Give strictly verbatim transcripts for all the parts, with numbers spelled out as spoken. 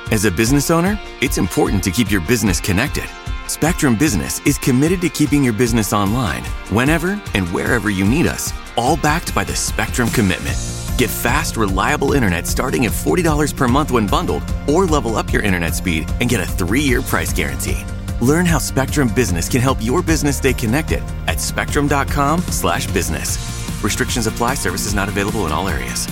As a business owner, it's important to keep your business connected. Spectrum Business is committed to keeping your business online whenever and wherever you need us, all backed by the Spectrum Commitment. Get fast, reliable internet starting at forty dollars per month when bundled, or level up your internet speed and get a three-year price guarantee. Learn how Spectrum Business can help your business stay connected at spectrum.com slash business. Restrictions apply. Services not available in all areas.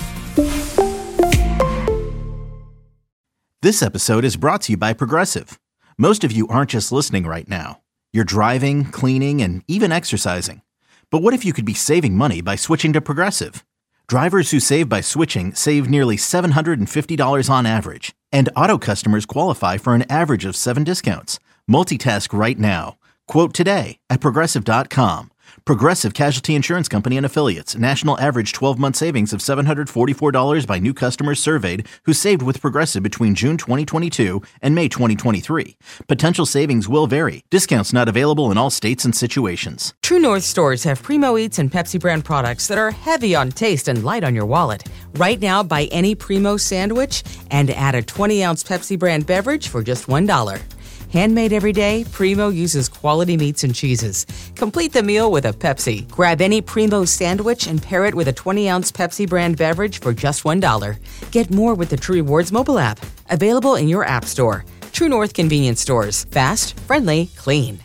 This episode is brought to you by Progressive. Most of you aren't just listening right now. You're driving, cleaning, and even exercising. But what if you could be saving money by switching to Progressive? Drivers who save by switching save nearly seven hundred fifty dollars on average. And auto customers qualify for an average of seven discounts. Multitask right now. Quote today at Progressive dot com. Progressive Casualty Insurance Company and Affiliates. National average twelve-month savings of seven hundred forty-four dollars by new customers surveyed who saved with Progressive between June twenty twenty-two and May twenty twenty-three. Potential savings will vary. Discounts not available in all states and situations. True North stores have Primo Eats and Pepsi brand products that are heavy on taste and light on your wallet. Right now, buy any Primo sandwich and add a twenty-ounce Pepsi brand beverage for just one dollar. Handmade every day, Primo uses quality meats and cheeses. Complete the meal with a Pepsi. Grab any Primo sandwich and pair it with a twenty-ounce Pepsi brand beverage for just one dollar. Get more with the True Rewards mobile app. Available in your app store. True North convenience stores. Fast, friendly, clean.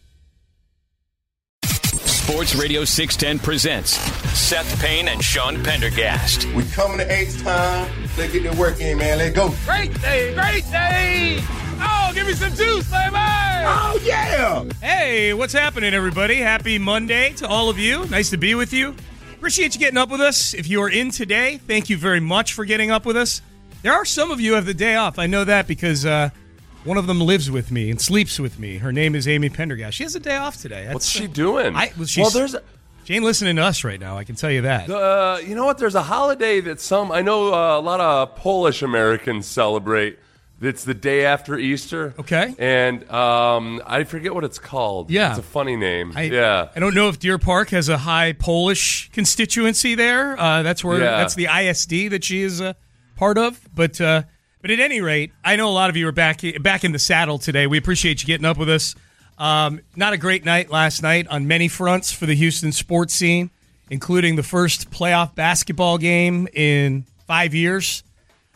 Sports Radio six ten presents Seth Payne and Sean Pendergast. We coming to H time. Let's get the work in, man. Let's go. Great day, great day. Oh, give me some juice, baby. Oh, yeah. Hey, what's happening, everybody? Happy Monday to all of you. Nice to be with you. Appreciate you getting up with us. If you are in today, thank you very much for getting up with us. There are some of you who have the day off. I know that because uh, one of them lives with me and sleeps with me. Her name is Amy Pendergast. She has a day off today. That's, What's she doing? I, well, she's, well, there's... She ain't listening to us right now, I can tell you that. Uh, you know what? There's a holiday that some, I know uh, a lot of Polish Americans celebrate. It's the day after Easter. Okay. And um, I forget what it's called. Yeah. It's a funny name. I, yeah. I don't know if Deer Park has a high Polish constituency there. Uh, that's where yeah. that's the I S D that she is a part of. But uh, but at any rate, I know a lot of you are back back in the saddle today. We appreciate you getting up with us. Um, not a great night last night on many fronts for the Houston sports scene, including the first playoff basketball game in five years.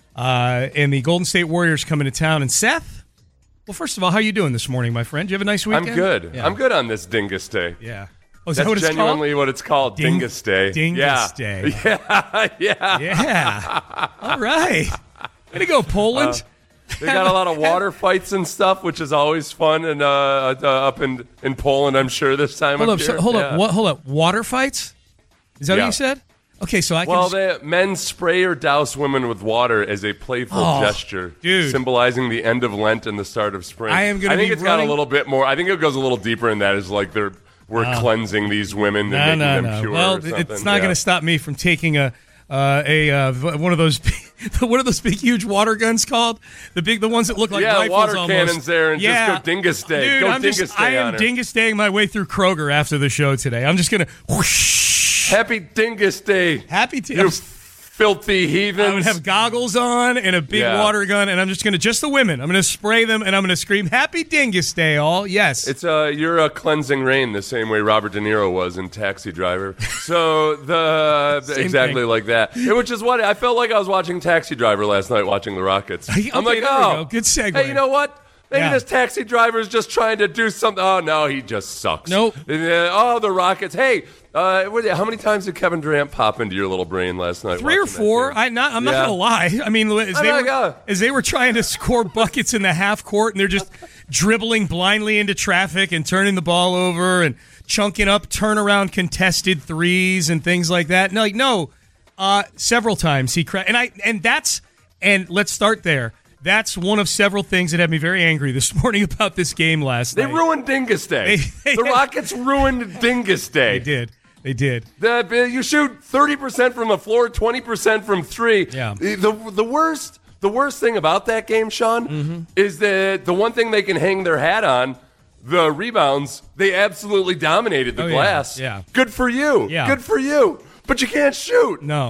Uh, and the Golden State Warriors coming to town. And Seth, well, first of all, how are you doing this morning, my friend? Did you have a nice weekend? I'm good. Yeah. I'm good on this Dingus Day. Yeah. Oh, is That's that what it's genuinely called? what it's called, Ding- Dingus Day. Dingus yeah. Day. Yeah, yeah. Yeah. All right. Way to go, Poland. Uh, they got a lot of water fights and stuff, which is always fun. And uh, uh, up in, in Poland, I'm sure this time hold of up, year. so, hold yeah. up. What, hold up. Water fights? Is that Yeah. what you said? Okay, so I can Well, just... they, men spray or douse women with water as a playful Oh, gesture, dude. symbolizing the end of Lent and the start of spring. I am gonna I think be it's running- got a little bit more. I think it goes a little deeper in that. Is like they're we're Oh. cleansing these women No, and making no, them no. pure. Well, or something. it's not yeah. going to stop me from taking a uh, a uh, one of those what are those big huge water guns called? The big the ones that look like yeah, rifles water almost. cannons there and yeah. just go dingus day. Dude, go I'm dingus just, day I am on her. dingus daying my way through Kroger after the show today. I'm just going to whoosh. Happy dingus day. Happy to. You filthy heathens. I would have goggles on and a big Yeah. water gun, and I'm just going to, just the women, I'm going to spray them, and I'm going to scream, Happy Dingus Day, all. Yes. It's uh, you're a cleansing rain the same way Robert De Niro was in Taxi Driver. So the, the exactly thing. like that. It, which is what I felt like I was watching Taxi Driver last night, watching the Rockets. Okay, I'm like, there we oh, go. Good segue. Hey, you know what? Maybe Yeah. this taxi driver is just trying to do something. Oh no, he just sucks. Nope. And, uh, oh, the Rockets. Hey, uh, what- how many times did Kevin Durant pop into your little brain last night? Three or watching that four. game? I not. I'm not Yeah. gonna lie. I mean, as I'm they not were gonna- as they were trying to score buckets in the half court, and they're just dribbling blindly into traffic and turning the ball over and chunking up turnaround contested threes and things like that. No, like no. Uh, several times he cra- and I and that's and let's start there. That's one of several things that had me very angry this morning about this game last They night. ruined Dingus Day. They- the Rockets ruined Dingus Day. They did. They did. The, you shoot thirty percent from the floor, twenty percent from three. Yeah. The, the, the worst the worst thing about that game, Sean, Mm-hmm. is that the one thing they can hang their hat on, the rebounds, they absolutely dominated the Oh, yeah. glass. Yeah. Good for you. Yeah. Good for you. But you can't shoot. No.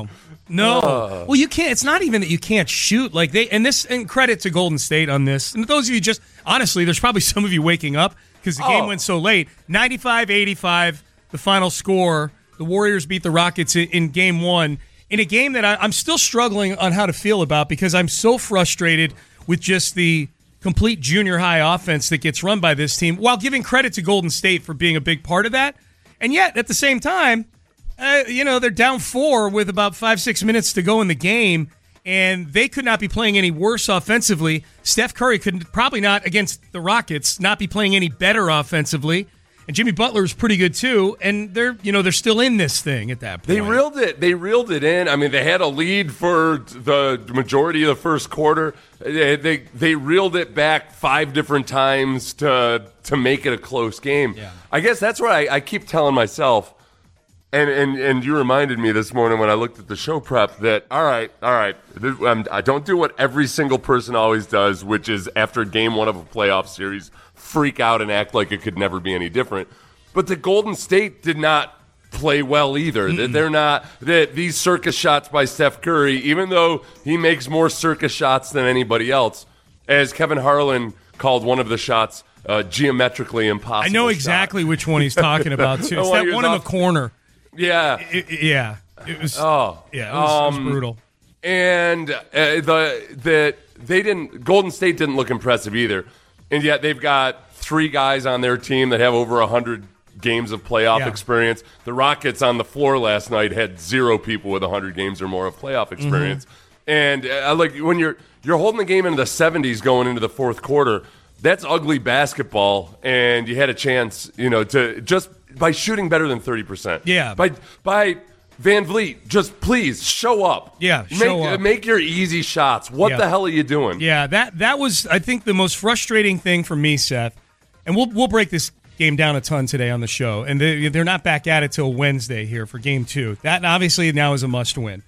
No. Uh. Well, you can't. It's not even that you can't shoot. Like they and this and credit to Golden State on this. And those of you just honestly, there's probably some of you waking up because the Oh. game went so late. ninety-five eighty-five, the final score. The Warriors beat the Rockets in, in game one in a game that I, I'm still struggling on how to feel about because I'm so frustrated with just the complete junior high offense that gets run by this team, while giving credit to Golden State for being a big part of that. And yet, at the same time, uh, you know, they're down four with about five, six minutes to go in the game, and they could not be playing any worse offensively. Steph Curry could probably not, against the Rockets, not be playing any better offensively. And Jimmy Butler is pretty good too, and they're you know they're still in this thing at that point. They reeled it. They reeled it in. I mean, they had a lead for the majority of the first quarter. They they, they reeled it back five different times to to make it a close game. Yeah. I guess that's what I, I keep telling myself. And, and and you reminded me this morning when I looked at the show prep that all right, all right, um, I don't do what every single person always does, which is after game one of a playoff series, freak out and act like it could never be any different. But the Golden State did not play well either. Mm-mm. They're not that these circus shots by Steph Curry, even though he makes more circus shots than anybody else, as Kevin Harlan called one of the shots uh, geometrically impossible. I know exactly shot. which one he's talking about too. It's that one in the corner. Yeah, it, it, yeah. It was. Oh, yeah. It was, um, it was brutal. And uh, the the they didn't. Golden State didn't look impressive either, and yet they've got three guys on their team that have over a hundred games of playoff Yeah. experience. The Rockets on the floor last night had zero people with a hundred games or more of playoff experience. Mm-hmm. And uh, like when you're you're holding the game into the seventies going into the fourth quarter, that's ugly basketball. And you had a chance, you know, to just. By shooting better than thirty percent. Yeah. By by Van Vliet, just please show up. Yeah, make, show up. Make your easy shots. What Yeah. the hell are you doing? Yeah, that that was, I think, the most frustrating thing for me, Seth. And we'll we'll break this game down a ton today on the show. And they, they're not back at it till Wednesday here for game two. That obviously now is a must win.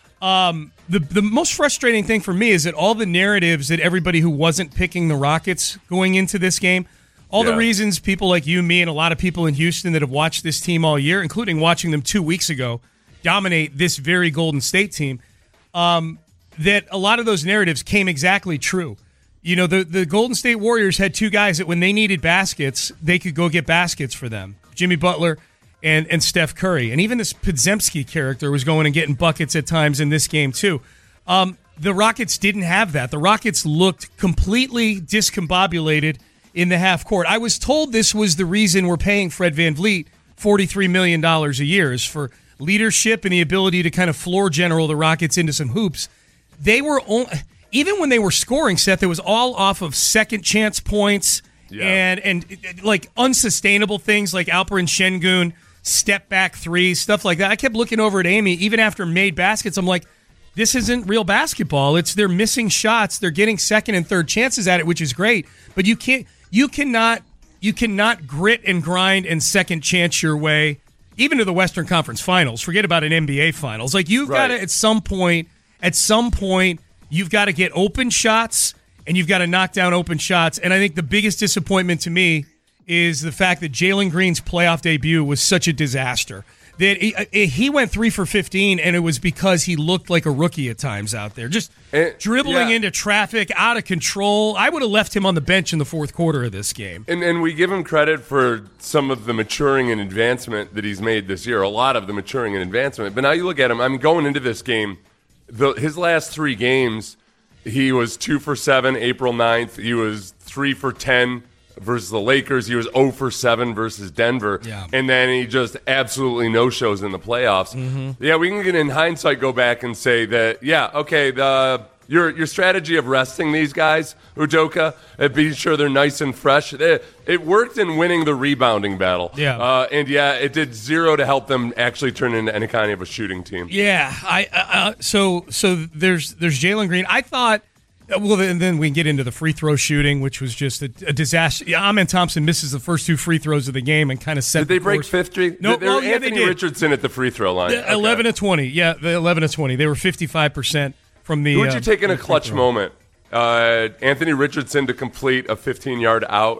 Um, the the most frustrating thing for me is that all the narratives that everybody who wasn't picking the Rockets going into this game, all Yeah. the reasons people like you, me, and a lot of people in Houston that have watched this team all year, including watching them two weeks ago, dominate this very Golden State team, um, that a lot of those narratives came exactly true. You know, the, the Golden State Warriors had two guys that when they needed baskets, they could go get baskets for them. Jimmy Butler and, and Steph Curry. And even this Podziemski character was going and getting buckets at times in this game too. Um, the Rockets didn't have that. The Rockets looked completely discombobulated in the half court. I was told this was the reason we're paying Fred VanVleet forty-three million dollars a year, is for leadership and the ability to kind of floor general the Rockets into some hoops. They were only, even when they were scoring, Seth, it was all off of second chance points Yeah. and and like unsustainable things like Alperen Şengün step back threes, stuff like that. I kept looking over at Amy even after made baskets. I'm like, this isn't real basketball. It's they're missing shots. They're getting second and third chances at it, which is great. But you can't, you cannot, you cannot grit and grind and second chance your way, even to the Western Conference Finals. Forget about an N B A Finals. Like you've got Right. to at some point, at some point, you've got to get open shots and you've got to knock down open shots. And I think the biggest disappointment to me is the fact that Jalen Green's playoff debut was such a disaster. That he, he went three for fifteen, and it was because he looked like a rookie at times out there. Just And- dribbling yeah. into traffic, out of control. I would have left him on the bench in the fourth quarter of this game. And, and we give him credit for some of the maturing and advancement that he's made this year, a lot of the maturing and advancement. But now you look at him, I'm going into this game, the, his last three games, he was two for seven April ninth. He was three for ten versus the Lakers. He was zero for seven versus Denver. Yeah. And then he just absolutely no-shows in the playoffs. Mm-hmm. Yeah, we can get in hindsight go back and say that, yeah, okay, the your your strategy of resting these guys, Udoka, and being sure they're nice and fresh, it, it worked in winning the rebounding battle. Yeah. Uh, and, yeah, it did zero to help them actually turn into any kind of a shooting team. Yeah, I uh, so so there's there's Jalen Green. I thought, well, then, then we can get into the free throw shooting, which was just a, a disaster. Yeah, Amen Thompson misses the first two free throws of the game and kind of set. Did they the break course. fifth streak? No, they were oh, yeah, Anthony they did. Richardson at the free throw line. The eleven to twenty, yeah, the eleven to twenty. They were fifty-five percent from the. Who would uh, you take in a free clutch throw. moment? Uh, Anthony Richardson to complete a fifteen-yard out,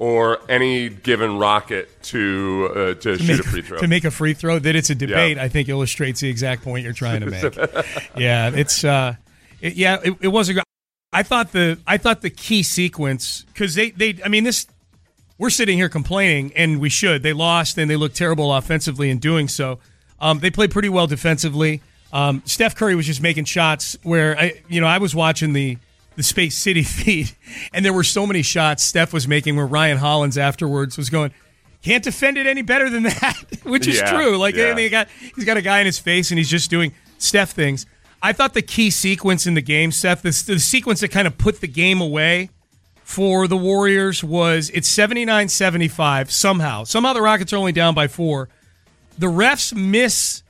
or any given Rocket to uh, to, to shoot make, a free throw. To make a free throw, that it's a debate, yeah. I think illustrates the exact point you're trying to make. yeah, it's uh, it, yeah, it, it was a good. I thought the I thought the key sequence, because they, they I mean this we're sitting here complaining, and we should. They lost and they looked terrible offensively in doing so. Um, they played pretty well defensively. Um, Steph Curry was just making shots where I you know I was watching the the Space City feed, and there were so many shots Steph was making where Ryan Hollins afterwards was going, can't defend it any better than that, which is yeah, true. Like yeah. they got he's got a guy in his face and he's just doing Steph things. I thought the key sequence in the game, Seth, the, the sequence that kind of put the game away for the Warriors was it's seventy-nine seventy-five somehow. Somehow the Rockets are only down by four. The refs miss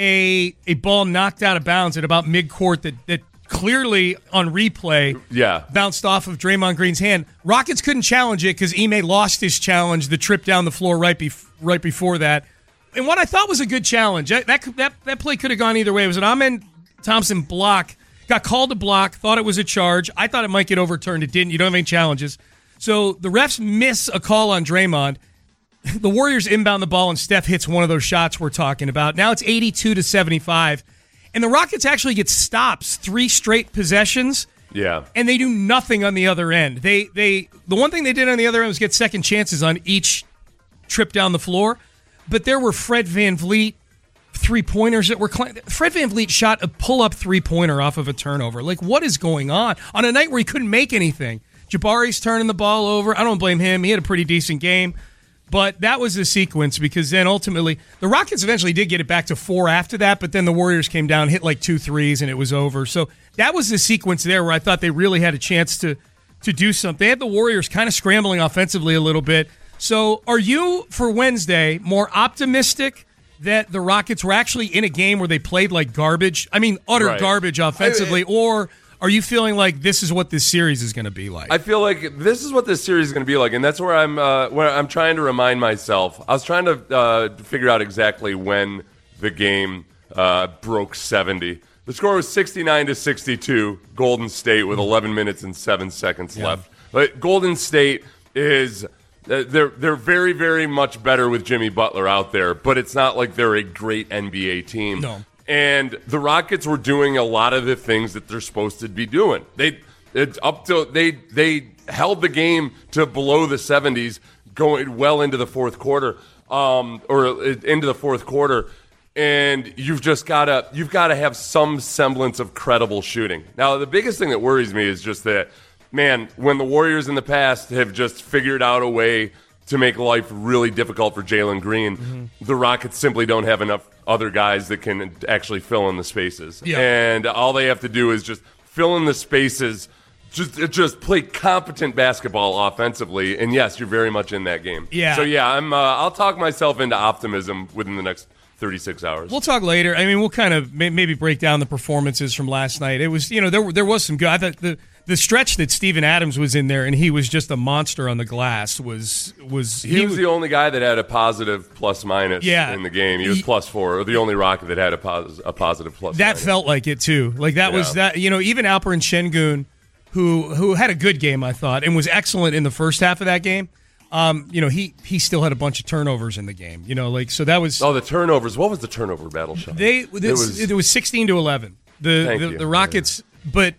a a ball knocked out of bounds at about midcourt that, that clearly on replay yeah. bounced off of Draymond Green's hand. Rockets couldn't challenge it because Ime lost his challenge, the trip down the floor right, bef- right before that. And what I thought was a good challenge, that that, that, that play could have gone either way. It was an Amen Thompson block, got called a block, thought it was a charge. I thought it might get overturned. It didn't. You don't have any challenges. So the refs miss a call on Draymond. The Warriors inbound the ball, and Steph hits one of those shots we're talking about. Now it's eighty-two to seventy-five. And the Rockets actually get stops, three straight possessions. Yeah. And they do nothing on the other end. They they the one thing they did on the other end was get second chances on each trip down the floor. But there were Fred VanVleet three-pointers that were – Fred VanVleet shot a pull-up three-pointer off of a turnover. Like, what is going on? On a night where he couldn't make anything. Jabari's turning the ball over. I don't blame him. He had a pretty decent game. But that was the sequence because then ultimately – the Rockets eventually did get it back to four after that, but then the Warriors came down, hit like two threes, and it was over. So that was the sequence there where I thought they really had a chance to, to do something. They had the Warriors kind of scrambling offensively a little bit. So are you, for Wednesday, more optimistic – that the Rockets were actually in a game where they played like garbage? I mean, utter right. garbage offensively. I, I, or are you feeling like this is what this series is going to be like? I feel like this is what this series is going to be like, and that's where I'm uh, where I'm trying to remind myself. I was trying to uh, figure out exactly when the game uh, broke seventy. The score was sixty-nine to sixty-two, Golden State with eleven minutes and seven seconds yeah. left. But Golden State is... Uh, they're they're very, very much better with Jimmy Butler out there, but it's not like they're a great N B A team. No. And the Rockets were doing a lot of the things that they're supposed to be doing. They it's up to they they held the game to below the seventies, going well into the fourth quarter, um, or into the fourth quarter. And you've just gotta you've got to have some semblance of credible shooting. Now, the biggest thing that worries me is just that. Man, when the Warriors in the past have just figured out a way to make life really difficult for Jalen Green, mm-hmm. the Rockets simply don't have enough other guys that can actually fill in the spaces. Yeah. And all they have to do is just fill in the spaces, just just play competent basketball offensively, and yes, you're very much in that game. Yeah. So, yeah, I'm, uh, I'll talk myself into optimism within the next thirty-six hours. We'll talk later. I mean, we'll kind of may- maybe break down the performances from last night. It was, you know, there there was some good. I thought the the stretch that Steven Adams was in there and he was just a monster on the glass was was he, he was the only guy that had a positive plus minus yeah, in the game. He was he, plus four, or the only Rocket that had a, pos- a positive plus. That minus. felt like it too. Like that yeah. was that. You know, even Alperen Şengün, who who had a good game, I thought, and was excellent in the first half of that game. Um, you know, he he still had a bunch of turnovers in the game. You know, like so that was oh the turnovers. What was the turnover battle shot? They this, it was it was sixteen to eleven. The the, the Rockets, yeah. but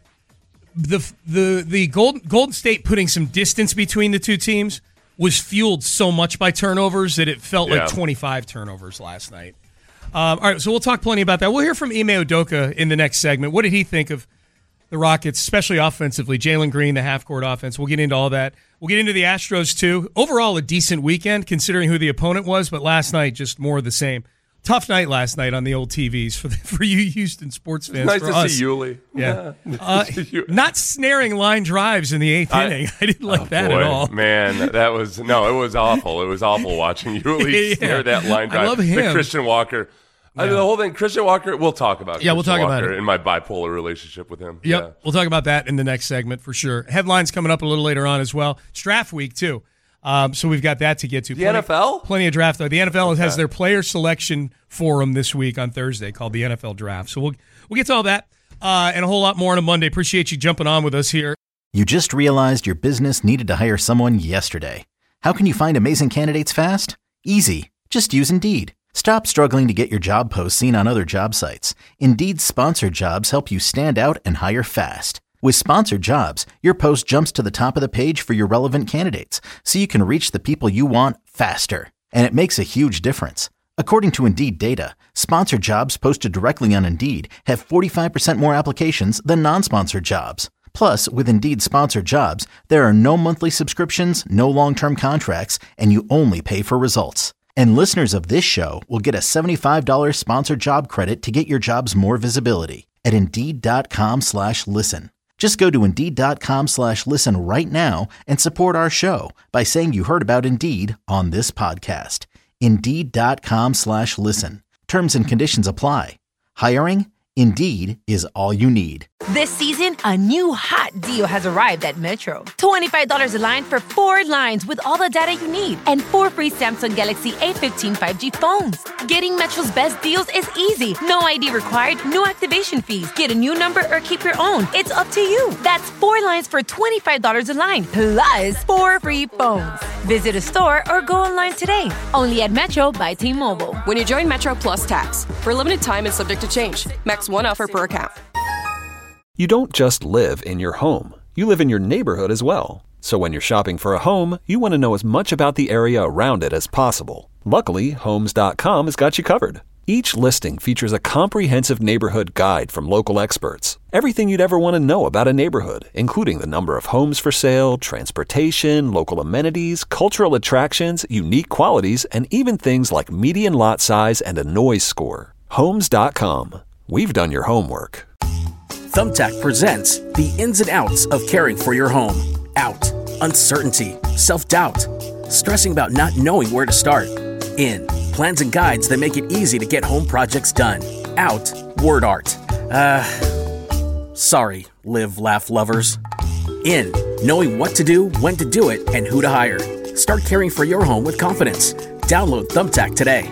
the the the Golden Golden State putting some distance between the two teams was fueled so much by turnovers that it felt yeah. like twenty-five turnovers last night. Um, all right, so we'll talk plenty about that. We'll hear from Ime Udoka in the next segment. What did he think of the Rockets, especially offensively? Jalen Green, the half-court offense. We'll get into all that. We'll get into the Astros, too. Overall, a decent weekend, considering who the opponent was, but last night, just more of the same. Tough night last night on the old T Vs for the, for you Houston sports fans. Nice for to us. see Yuli. Yeah. uh, not snaring line drives in the eighth I, inning. I didn't like oh that boy, at all. Man, that was, no, it was awful. It was awful watching Yuli yeah. snare that line drive. I love him. The Christian Walker. Yeah. I mean, the whole thing, Christian Walker, we'll talk about it. Yeah, we'll talk Walker about it. In my bipolar relationship with him. Yep, yeah. We'll talk about that in the next segment for sure. Headlines coming up a little later on as well. It's draft week, too. Um, so we've got that to get to. The plenty, N F L? Plenty of draft, though. The N F L okay. has their player selection forum this week on Thursday called the N F L Draft. So we'll, we'll get to all that uh, and a whole lot more on a Monday. Appreciate you jumping on with us here. You just realized your business needed to hire someone yesterday. How can you find amazing candidates fast? Easy. Just use Indeed. Stop struggling to get your job posts seen on other job sites. Indeed's sponsored jobs help you stand out and hire fast. With sponsored jobs, your post jumps to the top of the page for your relevant candidates, so you can reach the people you want faster. And it makes a huge difference. According to Indeed data, sponsored jobs posted directly on Indeed have forty-five percent more applications than non-sponsored jobs. Plus, with Indeed sponsored jobs, there are no monthly subscriptions, no long-term contracts, and you only pay for results. And listeners of this show will get a seventy-five dollars sponsored job credit to get your jobs more visibility at Indeed.com slash listen. Just go to Indeed.com slash listen right now and support our show by saying you heard about Indeed on this podcast. Indeed.com slash listen. Terms and conditions apply. Hiring? Indeed is all you need. This season, a new hot deal has arrived at Metro. twenty-five dollars a line for four lines with all the data you need and four free Samsung Galaxy A fifteen five G phones. Getting Metro's best deals is easy. No I D required, no activation fees. Get a new number or keep your own. It's up to you. That's four lines for twenty-five dollars a line, plus four free phones. Visit a store or go online today. Only at Metro by T-Mobile. When you join Metro Plus Tax. For a limited time and subject to change. Max one offer per account. You don't just live in your home. You live in your neighborhood as well. So when you're shopping for a home, you want to know as much about the area around it as possible. Luckily, Homes dot com has got you covered. Each listing features a comprehensive neighborhood guide from local experts. Everything you'd ever want to know about a neighborhood, including the number of homes for sale, transportation, local amenities, cultural attractions, unique qualities, and even things like median lot size and a noise score. Homes dot com. We've done your homework. Thumbtack presents the ins and outs of caring for your home. Out, uncertainty, self-doubt, stressing about not knowing where to start. In, plans and guides that make it easy to get home projects done. Out, word art. Uh, sorry, live, laugh lovers. In, knowing what to do, when to do it, and who to hire. Start caring for your home with confidence. Download Thumbtack today.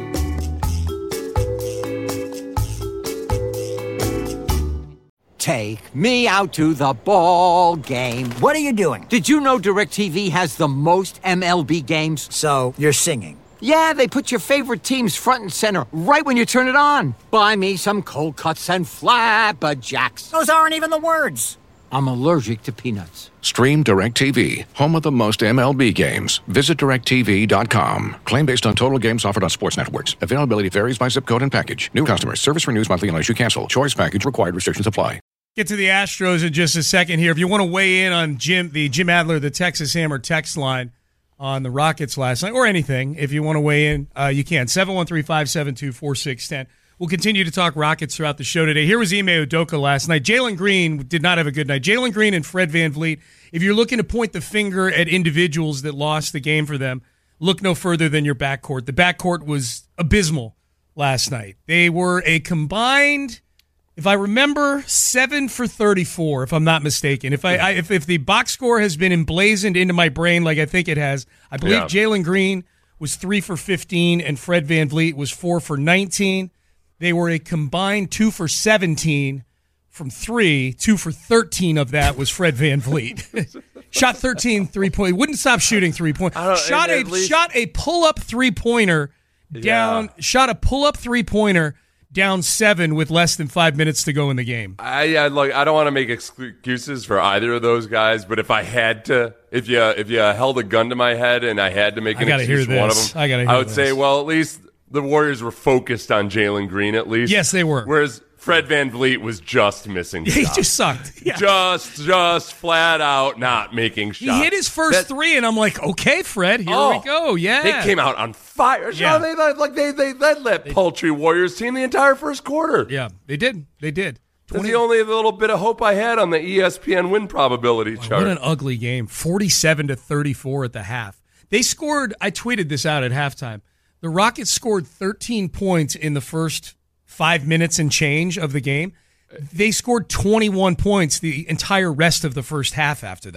Take me out to the ball game. What are you doing? Did you know DirecTV has the most M L B games? So, you're singing? Yeah, they put your favorite teams front and center right when you turn it on. Buy me some cold cuts and flapjacks. Those aren't even the words. I'm allergic to peanuts. Stream DirecTV, home of the most M L B games. Visit direct T V dot com. Claim based on total games offered on sports networks. Availability varies by zip code and package. New customers. Service renews monthly unless you cancel. Choice package required. Restrictions apply. Get to the Astros in just a second here. If you want to weigh in on Jim, the Jim Adler, the Texas Hammer text line on the Rockets last night, or anything, if you want to weigh in, uh, you can. seven one three, five seven two, four six one zero. We'll continue to talk Rockets throughout the show today. Here was Ime Udoka last night. Jalen Green did not have a good night. Jalen Green and Fred VanVleet, if you're looking to point the finger at individuals that lost the game for them, look no further than your backcourt. The backcourt was abysmal last night. They were a combined... If I remember, seven for thirty-four, if I'm not mistaken. If I, I if, if the box score has been emblazoned into my brain like I think it has, I believe yeah. Jalen Green was three for fifteen and Fred VanVleet was four for nineteen. They were a combined two for seventeen from three. Two for thirteen of that was Fred VanVleet. Shot thirteen three-point. Wouldn't stop shooting three-point. Shot a least... shot a pull-up three-pointer down. Yeah. Shot a pull-up three-pointer down seven with less than five minutes to go in the game. I, I like. I don't want to make excuses for either of those guys, but if I had to, if you if you held a gun to my head and I had to make an excuse for one of them, I, gotta hear I would this. say, well, at least the Warriors were focused on Jalen Green. At least, yes, they were. Whereas Fred VanVleet was just missing shots. He just sucked. Yeah. Just, just flat out not making shots. He hit his first that, three, and I'm like, okay, Fred, here oh, we go. Yeah, they came out on fire. Yeah. They, they, like they, they, they let they, paltry Warriors team the entire first quarter. Yeah, they did. They did. That's the only little bit of hope I had on the E S P N win probability chart. What an ugly game. forty-seven to thirty-four at the half. They scored, I tweeted this out at halftime. The Rockets scored thirteen points in the first five minutes and change of the game. They scored twenty-one points the entire rest of the first half after that.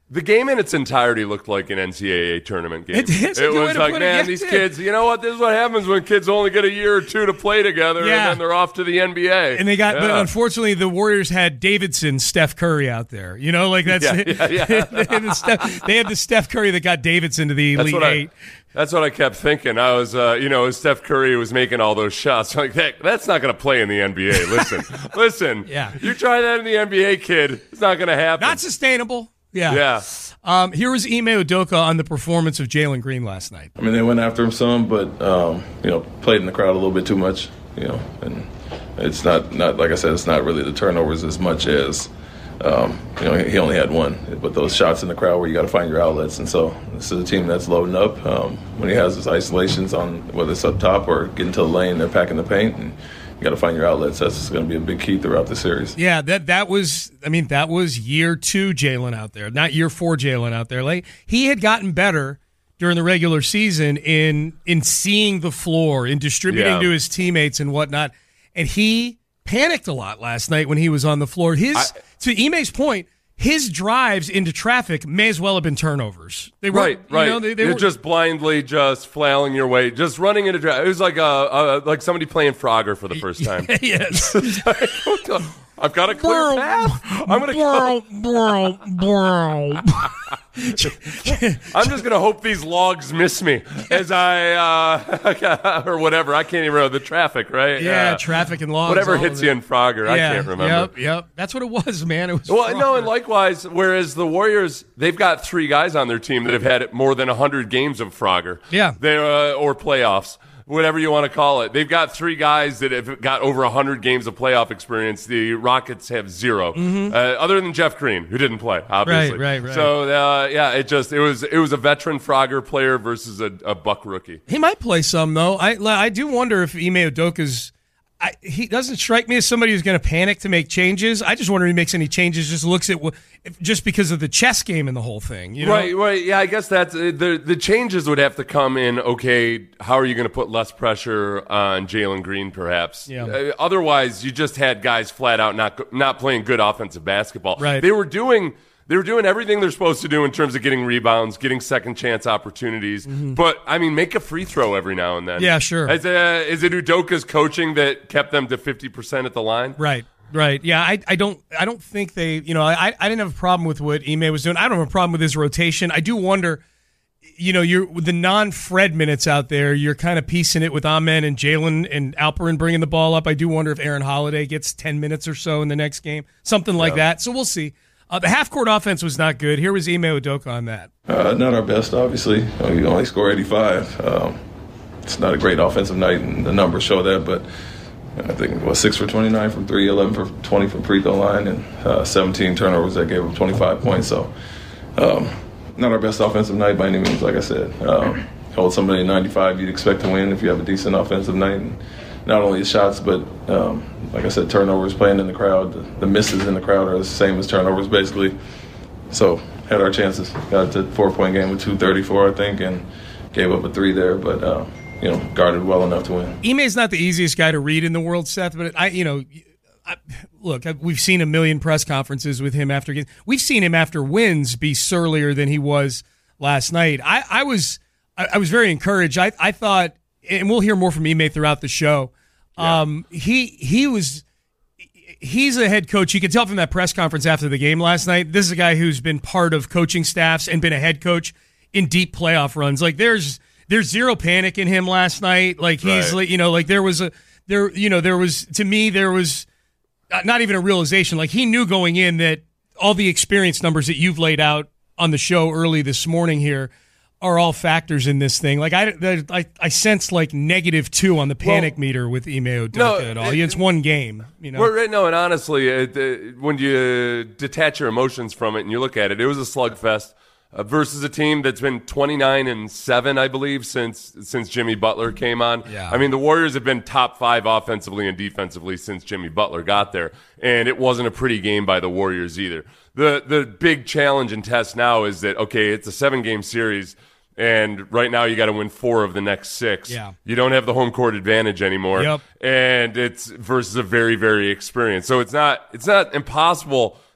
The game in its entirety looked like an N C double A tournament game. It, is, it was like, it, man, yeah, these it. kids, you know what? This is what happens when kids only get a year or two to play together, Yeah. and then they're off to the N B A. And they got, yeah. but unfortunately, the Warriors had Davidson, Steph Curry out there. You know, like that's, Yeah, yeah, yeah. they, had the Steph, they had the Steph Curry that got Davidson to the That's Elite what I- Eight. That's what I kept thinking. I was, uh, you know, as Steph Curry was making all those shots, like, that, that's not going to play in the N B A. Listen, listen. Yeah. You try that in the N B A, kid. It's not going to happen. Not sustainable. Yeah. Yeah. Um, here was Ime Udoka on the performance of Jalen Green last night. I mean, they went after him some, but um, you know, played in the crowd a little bit too much. You know, and it's not not like I said, it's not really the turnovers as much as um, you know, he only had one. But those shots in the crowd where you got to find your outlets, and so this is a team that's loading up. Um, when he has his isolations on whether it's up top or getting to the lane, they're packing the paint, and you got to find your outlets. That's going to be a big key throughout the series. Yeah, that that was. I mean, that was year two Jalen out there, not year four Jalen out there. Like he had gotten better during the regular season in in seeing the floor, in distributing Yeah. to his teammates and whatnot, and he panicked a lot last night when he was on the floor. His I, to Ime's point, his drives into traffic may as well have been turnovers. They were Right, right. You know, they, they You're were, just blindly just flailing your way, just running into draft. It was like a, a like somebody playing Frogger for the first time. Yes. I've got a clear path. I'm gonna go. I'm just gonna hope these logs miss me as I uh, or whatever. I can't even remember the traffic, right? Yeah, Uh, traffic and logs. Whatever all hits of you it. in Frogger, I Yeah, can't remember. Yep, yep. That's what it was, man. It was. Well, no, Frogger. and likewise, whereas the Warriors, they've got three guys on their team that have had more than one hundred games of Frogger. Yeah. They, uh, or playoffs, whatever you want to call it. They've got three guys that have got over one hundred games of playoff experience. The Rockets have zero, Mhm. uh, other than Jeff Green, who didn't play, obviously. Right, right, right. So, uh, yeah, it just it was it was a veteran Frogger player versus a, a Buck rookie. He might play some though. I I do wonder if Ime Udoka's. I, he doesn't strike me as somebody who's going to panic to make changes. I just wonder if he makes any changes. Just looks at what, if, just because of the chess game and the whole thing. You know? Right, right. Yeah, I guess that's uh, the the changes would have to come in. Okay, how are you going to put less pressure on Jalen Green? Perhaps. Yeah. Uh, otherwise, you just had guys flat out not not playing good offensive basketball. Right. They were doing. They were doing everything they're supposed to do in terms of getting rebounds, getting second chance opportunities. Mhm. But, I mean, make a free throw every now and then. Yeah, sure. Is, uh, is it Udoka's coaching that kept them to fifty percent at the line? Right. Right. Yeah. I, I don't I don't think they you know I I didn't have a problem with what Ime was doing. I don't have a problem with his rotation. I do wonder, you know, you're with the non-Fred minutes out there. You're kind of piecing it with Amen and Jalen and Alperin bringing the ball up. I do wonder if Aaron Holiday gets ten minutes or so in the next game, something like Yeah. that. So we'll see. Uh, the half-court offense was not good. Here was Ime Udoka on that. Uh, not our best, obviously. Uh, We only score eighty-five. Um, it's not a great offensive night, and the numbers show that. But I think what six for twenty-nine from three, eleven for twenty from free throw line, and uh, seventeen turnovers that gave up twenty-five points. So, um, not our best offensive night by any means. Like I said, um, hold somebody at ninety-five, you'd expect to win if you have a decent offensive night. And not only the shots, but um, like I said, turnovers playing in the crowd. The, the misses in the crowd are the same as turnovers, basically. So had our chances. Got to four-point game with two thirty-four, I think, and gave up a three there, but uh, you know, guarded well enough to win. Ime's not the easiest guy to read in the world, Seth, but I, you know, I, look, I, we've seen a million press conferences with him after games. We've seen him after wins be surlier than he was last night. I, I was, I, I was very encouraged. I, I thought, and we'll hear more from Ime throughout the show. Yeah. Um, he, he was, he's a head coach. You could tell from that press conference after the game last night. This is a guy who's been part of coaching staffs and been a head coach in deep playoff runs. Like there's, there's zero panic in him last night. Like he's Right. like, you know, like there was a, there, you know, there was, to me, there was not even a realization. Like he knew going in that all the experience numbers that you've laid out on the show early this morning here are all factors in this thing. Like I, I, I sensed like negative two on the panic Well, meter with Ime Udoka no, at all. it- It's one game, you know. Well, right, no, and honestly, it, it, when you detach your emotions from it and you look at it, it was a slugfest uh, versus a team that's been twenty-nine and seven, I believe, since since Jimmy Butler came on. Yeah. I mean, the Warriors have been top five offensively and defensively since Jimmy Butler got there, and it wasn't a pretty game by the Warriors either. The the big challenge and test now is that, okay, it's a seven-game series, and right now you got to win four of the next six. Yeah. You don't have the home court advantage anymore. Yep. And it's versus a very, very experienced. So it's not it's not impossible.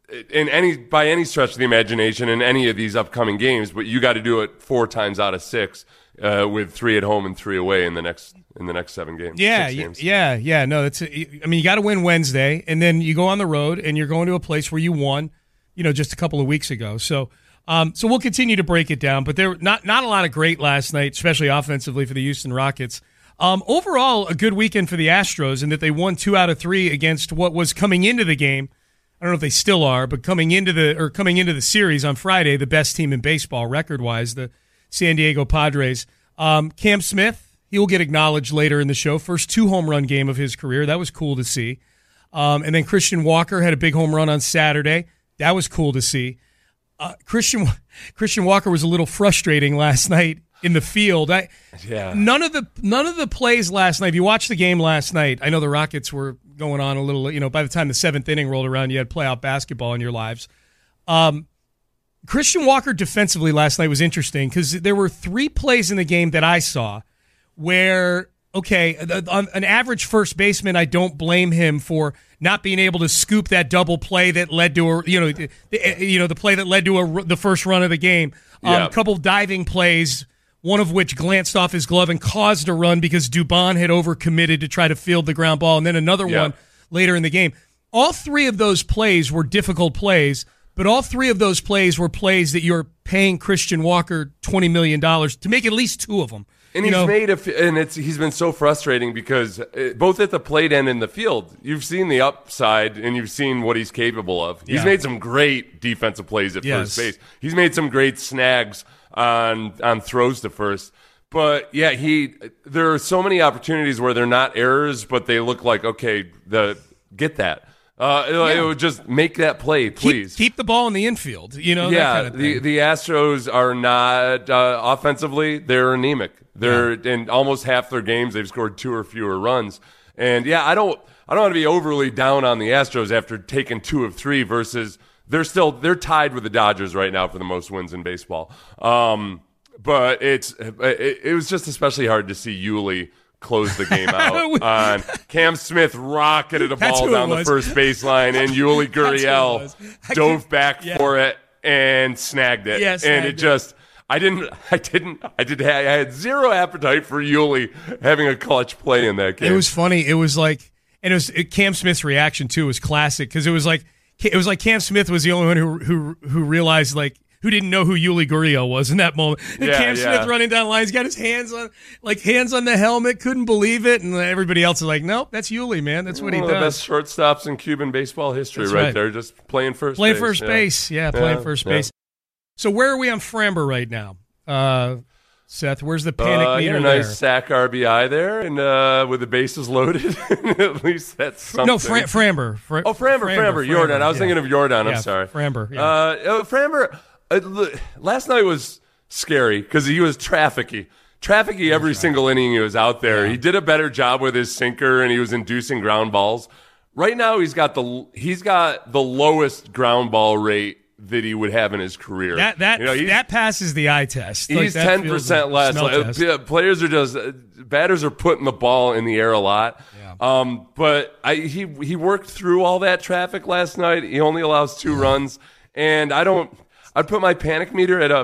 in any by any stretch of the imagination in any of these upcoming games, but you got to do it four times out of six uh, with three at home and three away in the next in the next seven games. Yeah, six games. yeah, yeah. No, it's. I mean, you got to win Wednesday, and then you go on the road, and you're going to a place where you won, you know, just a couple of weeks ago. So, um, so we'll continue to break it down. But there not not a lot of great last night, especially offensively for the Houston Rockets. Um, overall, a good weekend for the Astros in that they won two out of three against what was coming into the game. I don't know if they still are, but coming into the or coming into the series on Friday, the best team in baseball record-wise, the San Diego Padres. Um, Cam Smith, he will get acknowledged later in the show. First two home run game of his career. That was cool to see. Um, and then Christian Walker had a big home run on Saturday. That was cool to see. Uh, Christian Christian Walker was a little frustrating last night in the field. I, yeah. None of the none of the plays last night. If you watched the game last night, I know the Rockets were going on a little. You know, by the time the seventh inning rolled around, you had playoff basketball in your lives. Um, Christian Walker defensively last night was interesting because there were three plays in the game that I saw where, okay, an average first baseman, I don't blame him for not being able to scoop that double play that led to a, you know, the, you know, the play that led to a, the first run of the game. Um, Yeah. A couple diving plays, one of which glanced off his glove and caused a run because Dubon had overcommitted to try to field the ground ball, and then another Yeah. one later in the game. All three of those plays were difficult plays, but all three of those plays were plays that you're paying Christian Walker twenty million dollars to make at least two of them. And you he's know? made a, f- and it's he's been so frustrating because uh, both at the plate and in the field, you've seen the upside and you've seen what he's capable of. He's Yeah. made some great defensive plays at Yes. first base. He's made some great snags on on throws to first. But yeah, he there are so many opportunities where they're not errors, but they look like okay, the get that. Uh, it, Yeah. it would just make that play, please. Keep, keep the ball in the infield. You know, that yeah, kind of the thing. the Astros are not uh, offensively. They're anemic. They're in almost half their games they've scored two or fewer runs. And yeah, I don't I don't want to be overly down on the Astros after taking two of three versus they're still they're tied with the Dodgers right now for the most wins in baseball. Um, but it's it, it was just especially hard to see Yuli close the game out on Cam Smith rocketed a That's ball who it down the was. first baseline and Yuli That's who it Gurriel was. I dove could- back yeah. for it and snagged it. Yeah, and snagged it it. just I didn't I didn't I did I had zero appetite for Yuli having a clutch play in that game. It was funny. It was like, and it was it, Cam Smith's reaction too was classic because it was like it was like Cam Smith was the only one who who who realized like who didn't know who Yuli Gurriel was in that moment. And Yeah, Cam yeah. Smith running down lines, got his hands on like hands on the helmet, couldn't believe it, and everybody else is like, nope, that's Yuli, man, that's what One he of the does. best shortstops in Cuban baseball history That's right, right. there, just playing first Play base. first yeah. base, yeah, playing Yeah, first yeah. base. So where are we on Framber right now, uh, Seth? Where's the panic Uh, he meter had a nice there? sack R B I there, and uh, with the bases loaded. At least that's something. No, Fra- Framber. Fra- Oh, Framber, Framber, Jordan. I was yeah. thinking of Jordan. I'm Yeah, sorry. Framber, yeah. Uh, uh, Framber, uh, l- last night was scary because he was trafficky. Trafficky every single inning he was out there. He did a better job with his sinker, and he was inducing ground balls. Right now, he's got the he's got the lowest ground ball rate that he would have in his career. That that You know, he's- that passes the eye test. Like, He's that ten feels percent the less. smell Like, test. uh, players are just uh, batters are putting the ball in the air a lot. Um, but I, he he worked through all that traffic last night. He only allows two runs, and I don't. I'd put my panic meter at a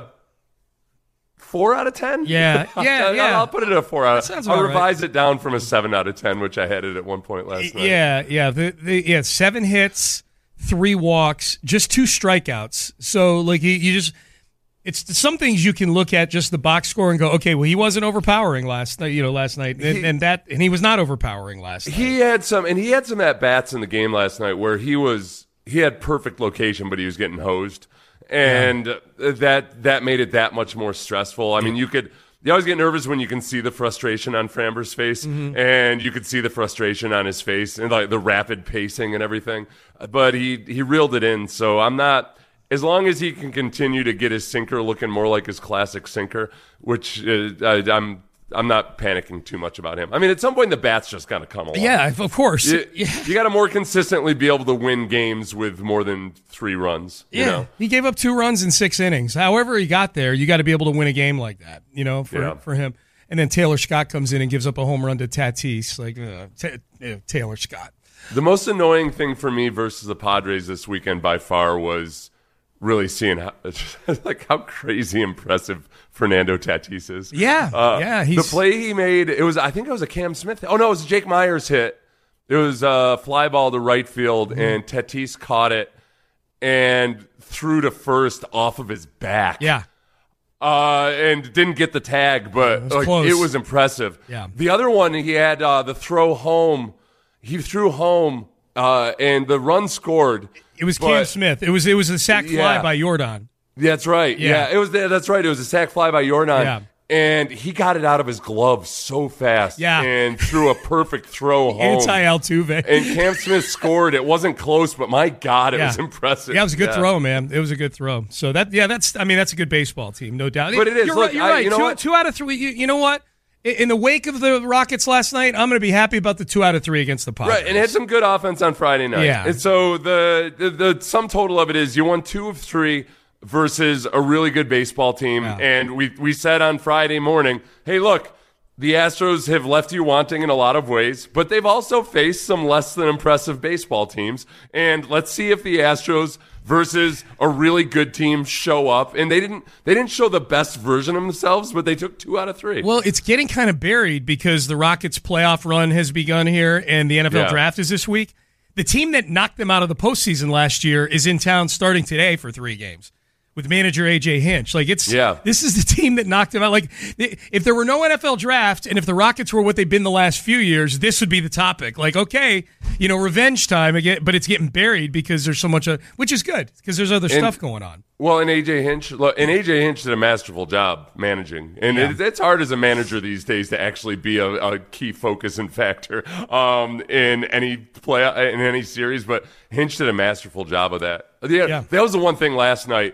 four out of ten. Yeah, yeah, I'll, yeah. I'll put it at a four out. That sounds I'll about right. revise it down from a seven out of ten, which I had it at one point last night. Yeah, yeah, the, the, yeah. Seven hits, three walks, just two strikeouts. So like you, you just, it's some things you can look at just the box score and go, okay, well he wasn't overpowering last night, you know, last night, and, He- and that, and he was not overpowering last night. He had some, and he had some at bats in the game last night where he was he had perfect location, but he was getting hosed, and uh that that made it that much more stressful. I mean, you could you always get nervous when you can see the frustration on Framber's face, Mhm. and you could see the frustration on his face and like the rapid pacing and everything. But he he reeled it in, so I'm not. As long as he can continue to get his sinker looking more like his classic sinker, which uh, I, I'm I'm not panicking too much about him. I mean, at some point the bats just got to come along. Yeah, of course. You, you got to more consistently be able to win games with more than three runs. You Yeah, know? he gave up two runs in six innings. However he got there, you got to be able to win a game like that, you know, for Yeah. for him. And then Taylor Scott comes in and gives up a home run to Tatis, like uh, Ta- uh, Taylor Scott. The most annoying thing for me versus the Padres this weekend by far was really seeing how, like how crazy impressive Fernando Tatis is. Yeah, uh, yeah. He's... The play he made, it was I think it was a Cam Smith. Oh no, it was a Jake Myers hit. It was a fly ball to right field, mm-hmm. and Tatis caught it and threw to first off of his back. Yeah. Uh, and didn't get the tag, but it was, like, it was impressive. Yeah. The other one, he had uh, the throw home. He threw home, uh, and the run scored. It was but, Cam Smith. It was it was a sac fly yeah. by Jordan. That's right. Yeah. yeah, it was. That's right. It was a sac fly by Jordan. Yeah. And he got it out of his glove so fast yeah. and threw a perfect throw home. Anti-Altuve. And Cam Smith scored. It wasn't close, but my God, it yeah. was impressive. Yeah, it was a good yeah. throw, man. It was a good throw. So that, yeah, that's, I mean, that's a good baseball team, no doubt. But it is. You're Look, right. You're I, right. You know two, what? two out of three. You, you know what? In the wake of the Rockets last night, I'm going to be happy about the two out of three against the Padres. Right, and had some good offense on Friday night. Yeah. And so the, the, the sum total of it is you won two of three versus a really good baseball team. Yeah. And we, we said on Friday morning, hey, look, the Astros have left you wanting in a lot of ways, but they've also faced some less than impressive baseball teams. And let's see if the Astros versus a really good team show up. And they didn't they didn't show the best version of themselves, but they took two out of three. Well, it's getting kind of buried because the Rockets' playoff run has begun here and the N F L Yeah. draft is this week. The team that knocked them out of the postseason last year is in town starting today for three games with manager A J Hinch. Like it's yeah. This is the team that knocked them out. Like if there were no N F L draft and if the Rockets were what they've been the last few years, this would be the topic. Like, okay, you know, revenge time again, but it's getting buried because there's so much, of, which is good because there's other And- stuff going on. Well, and A J Hinch, look, and A J Hinch did a masterful job managing, and Yeah. it, it's hard as a manager these days to actually be a, a key focus and factor um, in any play in any series. But Hinch did a masterful job of that. Yeah, Yeah. that was the one thing last night.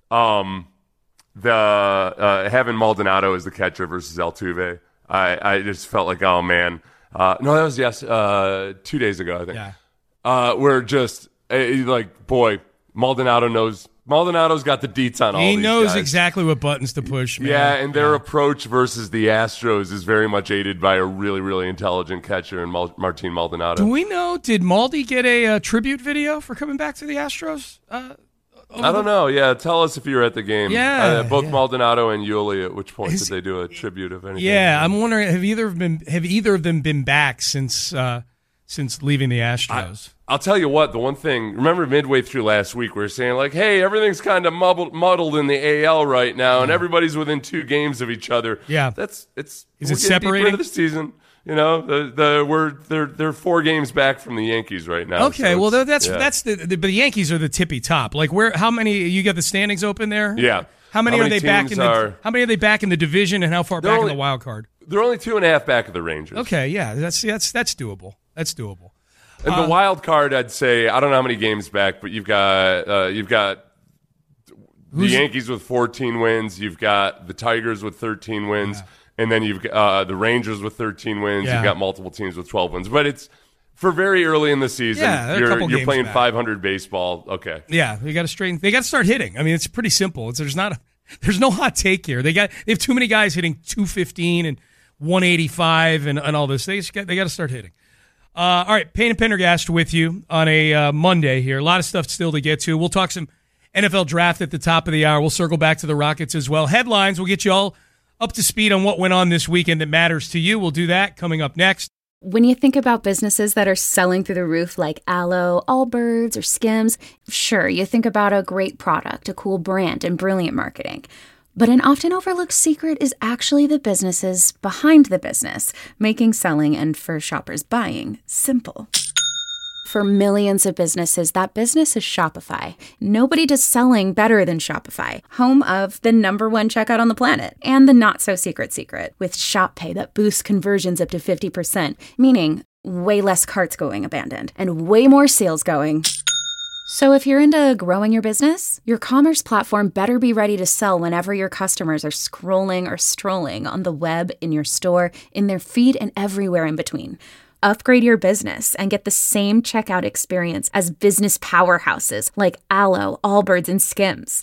Um, the uh, having Maldonado as the catcher versus Altuve, I, I just felt like, oh man, uh, no, that was yes, uh, two days ago, I think. Yeah. Uh, we're just uh, like, boy, Maldonado knows. Maldonado's got the deets on all He these knows guys. exactly what buttons to push, man. Yeah, and their approach versus the Astros is very much aided by a really, really intelligent catcher in Mal- Martin Maldonado. Do we know, did Maldi get a uh, tribute video for coming back to the Astros? Uh, I don't know. Yeah, tell us if you were at the game. Yeah, uh, both yeah. Maldonado and Yuli. At which point Is- did they do a tribute of anything? Yeah, I'm wondering have either of them have either of them been back since uh, since leaving the Astros? I, I'll tell you what. The one thing. Remember, midway through last week, we were saying like, "Hey, everything's kind of muddled, muddled in the A L right now, and everybody's within two games of each other." Yeah, that's it's. Is we're it getting deeper separating? into the season? You know, the the we're they're they're four games back from the Yankees right now. Okay, so well it's- that's yeah. that's the, the but the Yankees are the tippy top. Like where? How many? You got the standings open there? Yeah. How many, How are many they back in teams the? are- How many are they back in the division, and how far They're back only- in the wild card? They're only two and a half back of the Rangers. Okay, yeah, that's that's that's doable. That's doable. And Uh, the wild card, I'd say, I don't know how many games back, but you've got uh, you've got the Who's- Yankees with fourteen wins, you've got the Tigers with thirteen wins, and then you've got uh, the Rangers with thirteen wins. Yeah. You've got multiple teams with twelve wins, but it's for very early in the season. Yeah, they're a you're couple you're games playing back. five hundred baseball. Okay, Yeah, they got to straighten. They got to start hitting. I mean, it's pretty simple. It's, there's not. A, there's no hot take here. They got. They have too many guys hitting two fifteen and one eighty-five and, and all this. They just got. They got to start hitting. Uh, all right, Payne and Pendergast with you on a uh, Monday here. A lot of stuff still to get to. We'll talk some N F L draft at the top of the hour. We'll circle back to the Rockets as well. Headlines. We'll get you all up to speed on what went on this weekend that matters to you. We'll do that coming up next. When you think about businesses that are selling through the roof like Aloe, Allbirds, or Skims, sure, you think about a great product, a cool brand, and brilliant marketing. But an often overlooked secret is actually the businesses behind the business, making selling and for shoppers buying simple. For millions of businesses, that business is Shopify. Nobody does selling better than Shopify, home of the number one checkout on the planet and the not-so-secret secret with Shop Pay that boosts conversions up to fifty percent, meaning way less carts going abandoned and way more sales going. So if you're into growing your business, your commerce platform better be ready to sell whenever your customers are scrolling or strolling on the web, in your store, in their feed, and everywhere in between. Upgrade your business and get the same checkout experience as business powerhouses like Aloe, Allbirds, and Skims.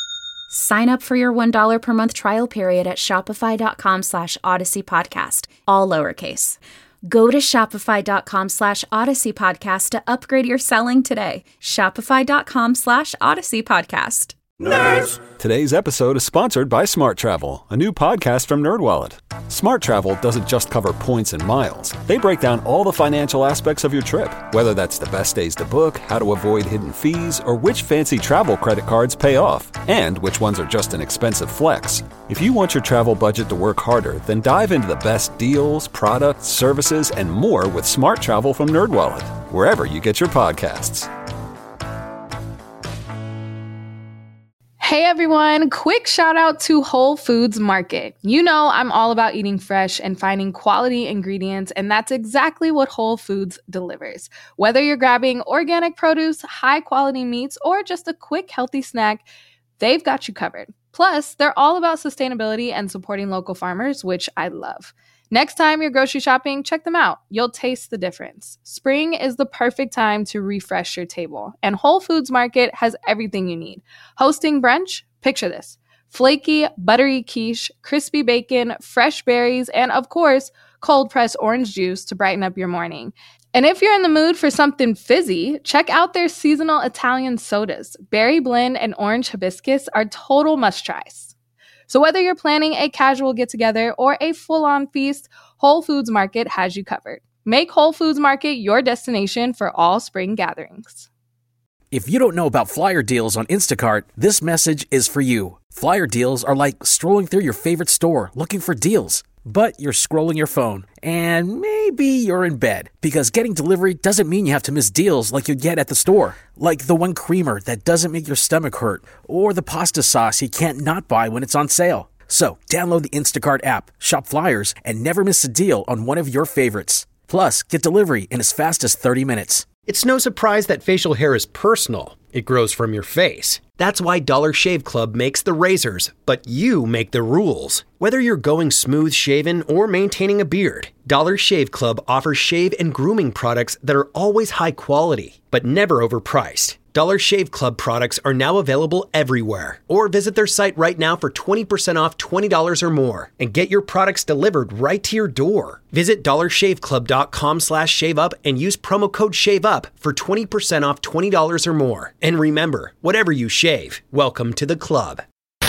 Sign up for your one dollar per month trial period at shopify.com slash Odyssey Podcast, all lowercase. Go to shopify.com slash Odyssey Podcast to upgrade your selling today. Shopify.com slash Odyssey Podcast. Nerds! Today's episode is sponsored by Smart Travel, a new podcast from NerdWallet. Smart Travel doesn't just cover points and miles. They break down all the financial aspects of your trip, whether that's the best days to book, how to avoid hidden fees, or which fancy travel credit cards pay off, and which ones are just an expensive flex. If you want your travel budget to work harder, then dive into the best deals, products, services, and more with Smart Travel from NerdWallet, wherever you get your podcasts. Hey everyone, quick shout out to Whole Foods Market. You know I'm all about eating fresh and finding quality ingredients, and that's exactly what Whole Foods delivers. Whether you're grabbing organic produce, high quality meats, or just a quick healthy snack, they've got you covered. Plus, they're all about sustainability and supporting local farmers, which I love. Next time you're grocery shopping, check them out. You'll taste the difference. Spring is the perfect time to refresh your table, and Whole Foods Market has everything you need. Hosting brunch? Picture this. Flaky, buttery quiche, crispy bacon, fresh berries, and of course, cold-pressed orange juice to brighten up your morning. And if you're in the mood for something fizzy, check out their seasonal Italian sodas. Berry blend and orange hibiscus are total must-tries. So whether you're planning a casual get-together or a full-on feast, Whole Foods Market has you covered. Make Whole Foods Market your destination for all spring gatherings. If you don't know about Flyer Deals on Instacart, this message is for you. Flyer Deals are like strolling through your favorite store looking for deals. But you're scrolling your phone, and maybe you're in bed, because getting delivery doesn't mean you have to miss deals like you get at the store. Like the one creamer that doesn't make your stomach hurt, or the pasta sauce you can't not buy when it's on sale. So download the Instacart app, shop Flyers, and never miss a deal on one of your favorites. Plus, get delivery in as fast as thirty minutes. It's no surprise that facial hair is personal. It grows from your face. That's why Dollar Shave Club makes the razors, but you make the rules. Whether you're going smooth shaven or maintaining a beard, Dollar Shave Club offers shave and grooming products that are always high quality, but never overpriced. Dollar Shave Club products are now available everywhere. Or visit their site right now for twenty percent off twenty dollars or more and get your products delivered right to your door. Visit dollarshaveclub.com slash shave up and use promo code SHAVEUP for twenty percent off twenty dollars or more. And remember, whatever you shave, welcome to the club.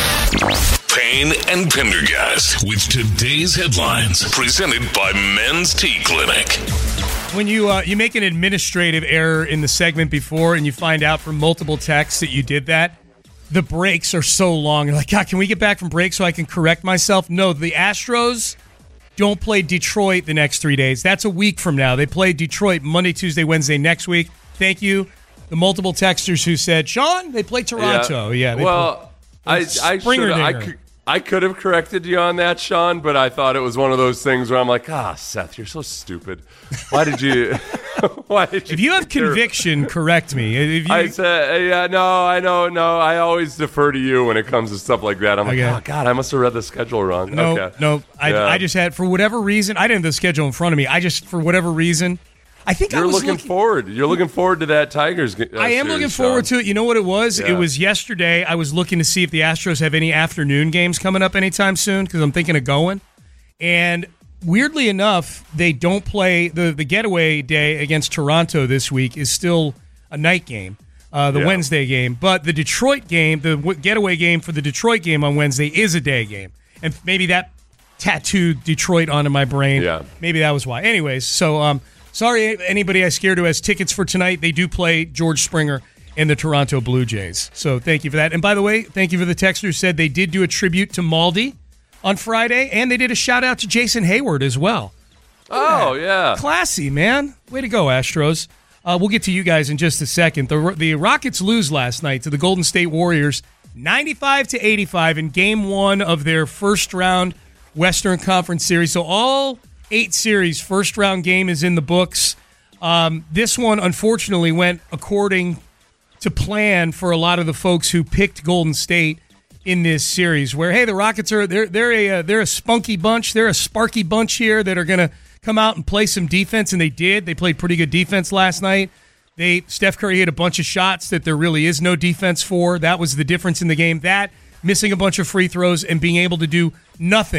Payne and Pendergast with today's headlines, presented by Men's Tea Clinic. When you uh, you make an administrative error in the segment before and you find out from multiple texts that you did that, the breaks are so long. You're like, God, can we get back from break so I can correct myself? No, the Astros don't play Detroit the next three days. That's a week from now. They play Detroit Monday, Tuesday, Wednesday next week. Thank you. The multiple texters who said, Sean, they play Toronto. Yeah, yeah they well, play, I, I, should I could. I could have corrected you on that, Sean, but I thought it was one of those things where I'm like, ah, Seth, you're so stupid. Why did you? why did you? If you have conviction, correct me. If you, I said, yeah, no, I know, no. I always defer to you when it comes to stuff like that. I'm like, okay. oh God, I must have read the schedule wrong. No, okay. no, I, yeah. I just had for whatever reason. I didn't have the schedule in front of me. I just for whatever reason. I think you're I was looking, looking forward. You're looking forward to that Tigers game. Uh, I am series, looking forward Sean. to it. You know what it was? Yeah. It was yesterday. I was looking to see if the Astros have any afternoon games coming up anytime soon because I'm thinking of going. And weirdly enough, they don't play the the getaway day against Toronto this week is still a night game, uh, the yeah. Wednesday game. But the Detroit game, the getaway game for the Detroit game on Wednesday is a day game, and maybe that tattooed Detroit onto my brain. Yeah. Maybe that was why. Anyways, so. um. Sorry, anybody I scared who has tickets for tonight. They do play George Springer and the Toronto Blue Jays. So thank you for that. And by the way, thank you for the texter who said they did do a tribute to Maldi on Friday, and they did a shout-out to Jason Hayward as well. Oh, yeah. Classy, man. Way to go, Astros. Uh, we'll get to you guys in just a second. The, the Rockets lose last night to the Golden State Warriors, ninety-five to eighty-five in game one of their first-round Western Conference series. So all eight series, first round game is in the books. Um, this one, unfortunately, went according to plan for a lot of the folks who picked Golden State in this series. Where hey, the Rockets are they're they're a uh, they're a spunky bunch, they're a sparky bunch here that are going to come out and play some defense, and they did. They played pretty good defense last night. They Steph Curry hit a bunch of shots that there really is no defense for. That was the difference in the game. That missing a bunch of free throws and being able to do nothing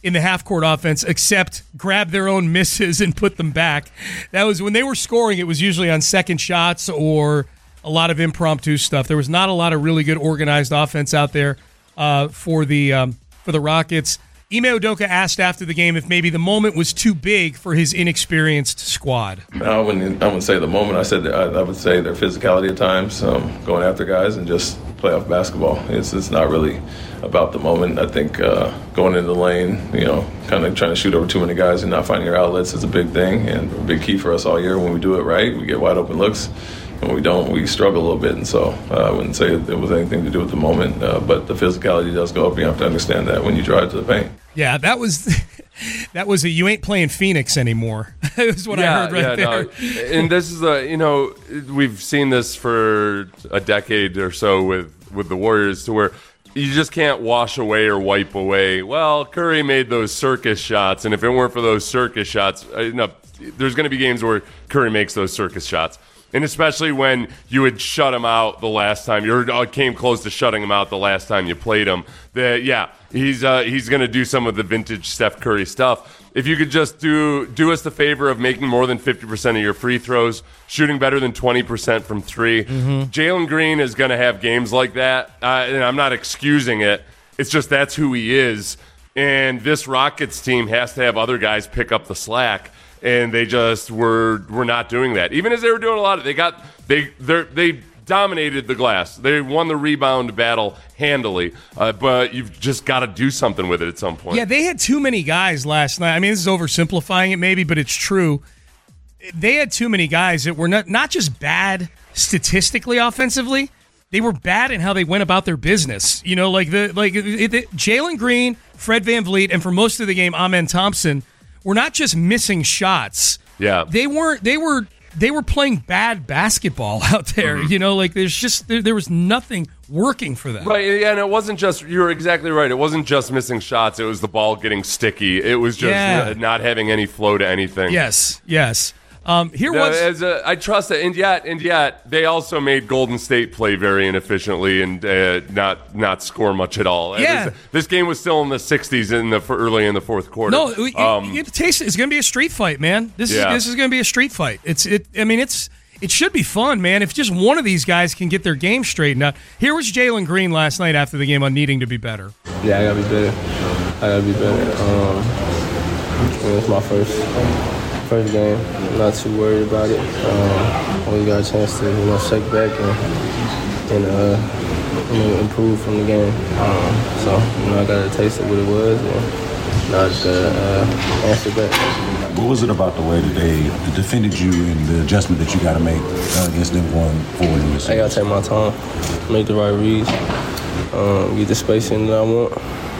in the half-court offense except grab their own misses and put them back. That was when they were scoring, it was usually on second shots or a lot of impromptu stuff. There was not a lot of really good organized offense out there uh, for the um, for the Rockets. Ime Udoka asked after the game if maybe the moment was too big for his inexperienced squad. I wouldn't, I wouldn't say the moment. I said that I, I would say their physicality at times, um, going after guys and just playoff basketball. It's, it's not really about the moment. I think uh, going into the lane, you know, kind of trying to shoot over too many guys and not finding your outlets is a big thing and a big key for us all year. When we do it right, we get wide open looks. When we don't, we struggle a little bit. And so uh, I wouldn't say it was anything to do with the moment, uh, but the physicality does go up. You have to understand that when you drive to the paint. Yeah, that was that was a you ain't playing Phoenix anymore. It was what yeah, I heard right yeah, there. No. And this is a, you know, we've seen this for a decade or so with, with the Warriors to where you just can't wash away or wipe away. Well, Curry made those circus shots, and if it weren't for those circus shots, you know, there's going to be games where Curry makes those circus shots. And especially when you had shut him out the last time, you came close to shutting him out the last time you played him. That yeah, he's uh, he's going to do some of the vintage Steph Curry stuff. If you could just do do us the favor of making more than fifty percent of your free throws, shooting better than twenty percent from three, mm-hmm. Jalen Green is going to have games like that. Uh, and I'm not excusing it. It's just that's who he is. And this Rockets team has to have other guys pick up the slack. And they just were were not doing that. Even as they were doing a lot of, they got they they they dominated the glass. They won the rebound battle handily. Uh, but you've just got to do something with it at some point. Yeah, they had too many guys last night. I mean, this is oversimplifying it maybe, but it's true. They had too many guys that were not not just bad statistically offensively. They were bad in how they went about their business. You know, like the like it, it, Jalen Green, Fred VanVleet, and for most of the game, Amen Thompson. We're not just missing shots. Yeah, they weren't. They were. They were playing bad basketball out there. Mm-hmm. You know, like there's just there, there was nothing working for them. Right, yeah, and it wasn't just. You're exactly right. It wasn't just missing shots. It was the ball getting sticky. It was just yeah. not having any flow to anything. Yes, yes. Um, here no, was as a, I trust it, and yet, and yet, they also made Golden State play very inefficiently and uh, not not score much at all. Yeah. This, this game was still in the sixties in the early in the fourth quarter. No, it, um, it, it, it's going to be a street fight, man. This yeah. is this is going to be a street fight. It's it. I mean, it's it should be fun, man. If just one of these guys can get their game straightened out. Here was Jalen Green last night after the game on needing to be better. Yeah, I gotta be better. I gotta be better. Um, yeah, it's my first. First game, I'm not too worried about it. Um, only got a chance to, you know, shake back and, and uh, you know, improve from the game. Um, so, you know, I got to taste it what it was, and now I just got to uh, answer back. What was it about the way that they defended you and the adjustment that you got to make uh, against them going forward in this series? I got to take my time, make the right reads, um, get the spacing that I want.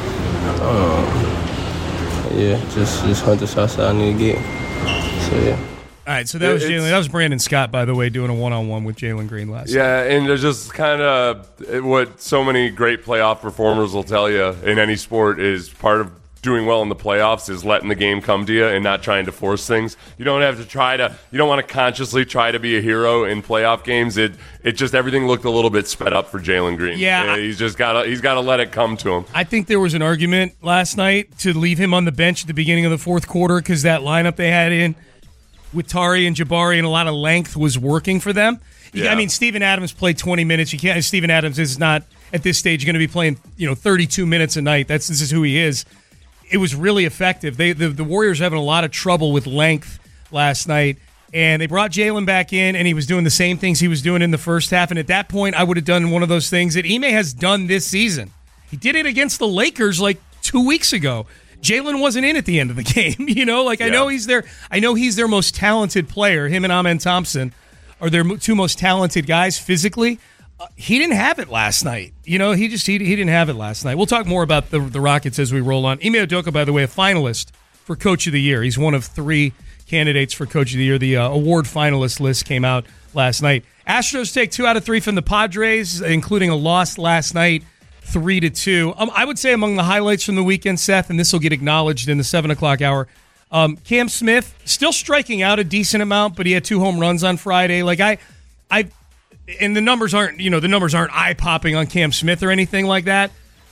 Um, yeah, just just hunt the shots that I need to get. So, yeah. All right, so that was Jalen. That was Brandon Scott, by the way, doing a one-on-one with Jalen Green last night. Yeah, and there's just kind of what so many great playoff performers will tell you in any sport is part of doing well in the playoffs is letting the game come to you and not trying to force things. You don't have to try to, you don't want to consciously try to be a hero in playoff games. It it just, everything looked a little bit sped up for Jalen Green. Yeah. He's just got to, he's got to let it come to him. I think there was an argument last night to leave him on the bench at the beginning of the fourth quarter because that lineup they had in with Tari and Jabari and a lot of length was working for them. Yeah. I mean, Steven Adams played twenty minutes. You can't, Steven Adams is not at this stage going to be playing, you know, thirty-two minutes a night. That's, this is who he is. It was really effective. They the, the Warriors were having a lot of trouble with length last night, and they brought Jalen back in, and he was doing the same things he was doing in the first half. And at that point, I would have done one of those things that Ime has done this season. He did it against the Lakers like two weeks ago. Jalen wasn't in at the end of the game, you know. Like yeah. I know he's their, I know he's their most talented player. Him and Amen Thompson are their two most talented guys physically. Uh, he didn't have it last night. You know, he just he, he didn't have it last night. We'll talk more about the the Rockets as we roll on. Ime Udoka, by the way, a finalist for Coach of the Year. He's one of three candidates for Coach of the Year. The uh, award finalist list came out last night. Astros take two out of three from the Padres, including a loss last night, three to two. Um, I would say among the highlights from the weekend, Seth, and this will get acknowledged in the seven o'clock hour. Um, Cam Smith still striking out a decent amount, but he had two home runs on Friday. Like I, I. And the numbers aren't, you know, the numbers aren't eye-popping on Cam Smith or anything like that.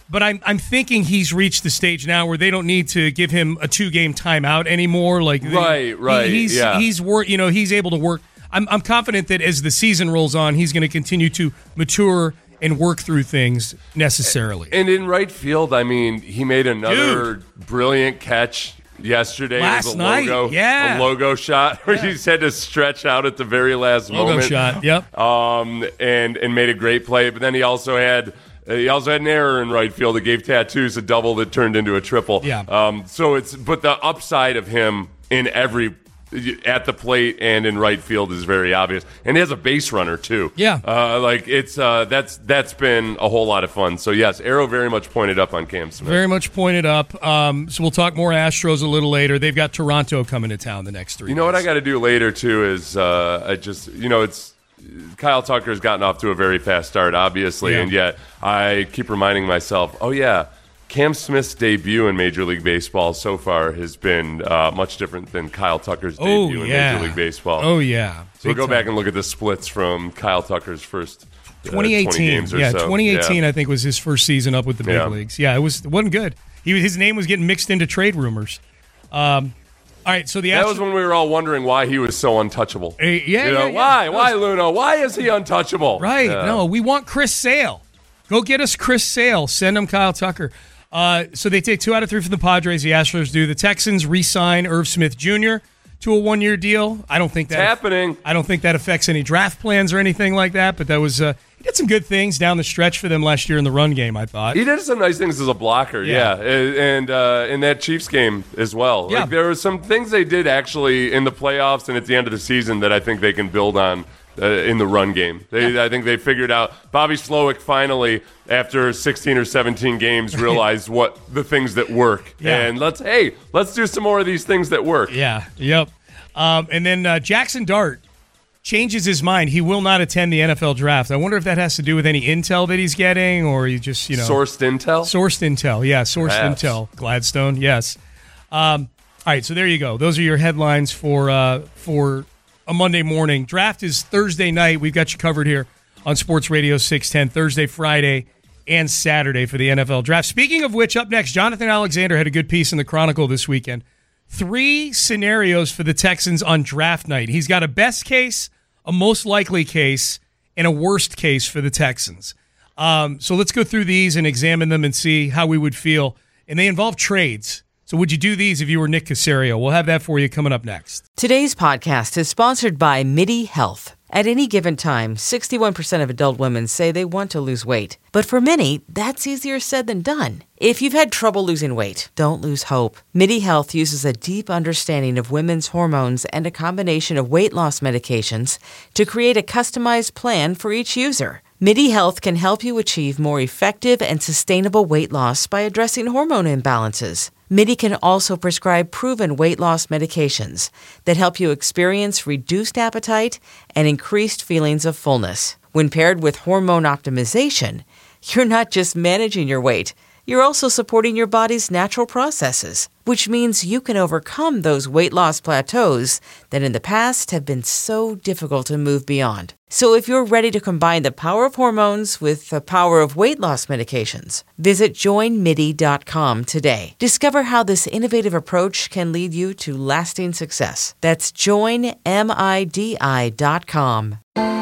But I'm I'm thinking he's reached the stage now where they don't need to give him a two game timeout anymore. Like right, right, he, he's yeah. he's wor- you know he's able to work. I'm I'm confident that as the season rolls on, he's going to continue to mature and work through things necessarily. And in right field, I mean, he made another Dude. brilliant catch yesterday. Last it was a night, logo, yeah. a logo shot where yeah. he just had to stretch out at the very last logo moment. shot, yep. Um, and and made a great play. But then he also had. He also had an error in right field that gave Tattoos a double that turned into a triple. Yeah. Um, so it's but the upside of him in every at the plate and in right field is very obvious, and he has a base runner too. Yeah. Uh, like it's uh, that's that's been a whole lot of fun. So yes, Arrow very much pointed up on Cam Smith. Very much pointed up. Um, so we'll talk more Astros a little later. They've got Toronto coming to town the next three. You know days. what I got to do later too is uh, I just you know it's. Kyle Tucker's gotten off to a very fast start, obviously, yeah. and yet I keep reminding myself, oh, yeah, Cam Smith's debut in Major League Baseball so far has been uh, much different than Kyle Tucker's oh, debut yeah. in Major League Baseball. Oh, yeah. So we'll go time. back and look at the splits from Kyle Tucker's first uh, twenty eighteen. twenty games or yeah, so. twenty eighteen, yeah. I think, was his first season up with the big yeah. leagues. Yeah, it, was, it wasn't good. He, his name was getting mixed into trade rumors. Um All right, so the that Astros, was when we were all wondering why he was so untouchable. Uh, yeah, you know, yeah, yeah. why? Why, Luno? Why is he untouchable? Right. Yeah. No, we want Chris Sale. Go get us Chris Sale. Send him Kyle Tucker. Uh, so they take two out of three from the Padres. The Astros do. The Texans re-sign Irv Smith Junior to a one-year deal. I don't think that it's happening. I don't think that affects any draft plans or anything like that. But that was uh, he did some good things down the stretch for them last year in the run game, I thought. He did some nice things as a blocker, yeah, Yeah. and uh, in that Chiefs game as well. Yeah. Like, there were some things they did actually in the playoffs and at the end of the season that I think they can build on uh, in the run game. They, Yeah. I think they figured out. Bobby Slowick finally, after sixteen or seventeen games, realized what the things that work. Yeah. And let's hey, let's do some more of these things that work. Yeah. Yep. Um, and then uh, Jackson Dart changes his mind. He will not attend the N F L draft. I wonder if that has to do with any intel that he's getting, or he just, you know, Sourced intel. Sourced intel, yeah, sourced Perhaps. intel. Gladstone, yes. Um, all right, so there you go. Those are your headlines for uh, for a Monday morning. Draft is Thursday night. We've got you covered here on Sports Radio six ten, Thursday, Friday, and Saturday for the N F L draft. Speaking of which, up next, Jonathan Alexander had a good piece in the Chronicle this weekend. Three scenarios for the Texans on draft night. He's got a best case, a most likely case, and a worst case for the Texans. Um, so let's go through these and examine them and see how we would feel. And they involve trades. So would you do these if you were Nick Caserio? We'll have that for you coming up next. Today's podcast is sponsored by MIDI Health. At any given time, sixty-one percent of adult women say they want to lose weight. But for many, that's easier said than done. If you've had trouble losing weight, don't lose hope. MIDI Health uses a deep understanding of women's hormones and a combination of weight loss medications to create a customized plan for each user. MIDI Health can help you achieve more effective and sustainable weight loss by addressing hormone imbalances. MIDI can also prescribe proven weight loss medications that help you experience reduced appetite and increased feelings of fullness. When paired with hormone optimization, you're not just managing your weight, you're also supporting your body's natural processes, which means you can overcome those weight loss plateaus that in the past have been so difficult to move beyond. So if you're ready to combine the power of hormones with the power of weight loss medications, visit join midi dot com today. Discover how this innovative approach can lead you to lasting success. That's join midi dot com.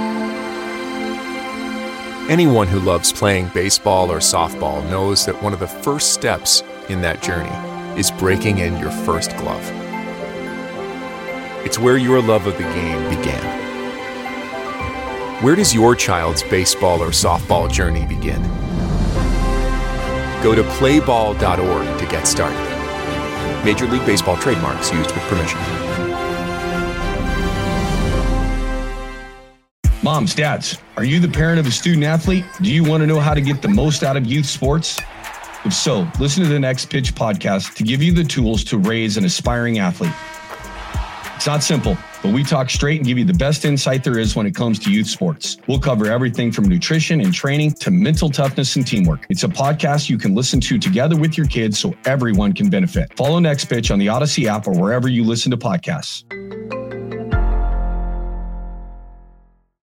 Anyone who loves playing baseball or softball knows that one of the first steps in that journey is breaking in your first glove. It's where your love of the game began. Where does your child's baseball or softball journey begin? Go to play ball dot org to get started. Major League Baseball trademarks used with permission. Moms, dads, are you the parent of a student athlete? Do you want to know how to get the most out of youth sports? If so, listen to the Next Pitch podcast to give you the tools to raise an aspiring athlete. It's not simple, but we talk straight and give you the best insight there is when it comes to youth sports. We'll cover everything from nutrition and training to mental toughness and teamwork. It's a podcast you can listen to together with your kids so everyone can benefit. Follow Next Pitch on the Odyssey app or wherever you listen to podcasts.